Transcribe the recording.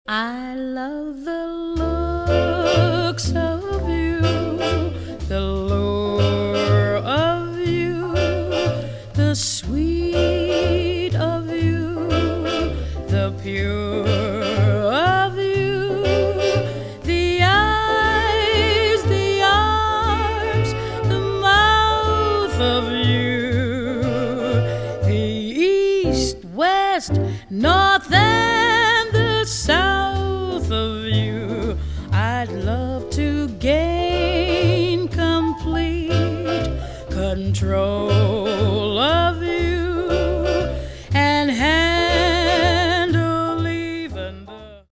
I love the looks of you, the lure of you, the sweet of you, the pure of you, the eyes, the arms, the mouth of you, the east, west, north, and the south of you. I'd love to gain complete control